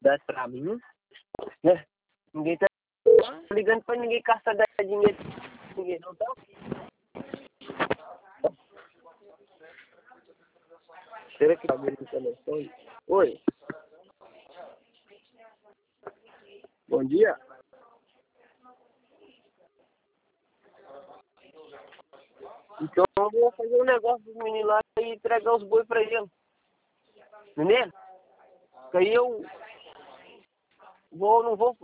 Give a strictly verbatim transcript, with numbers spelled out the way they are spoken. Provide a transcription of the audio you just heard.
oportunidade pra mim, né? Ninguém tá ligando pra ninguém caçar dinheiro. Ninguém não tá. Será que tá vendo o telefone? Oi. Bom dia. Então eu vou fazer um negócio dos meninos lá e entregar os boi pra ele. Entendeu? Que aí eu vou, não vou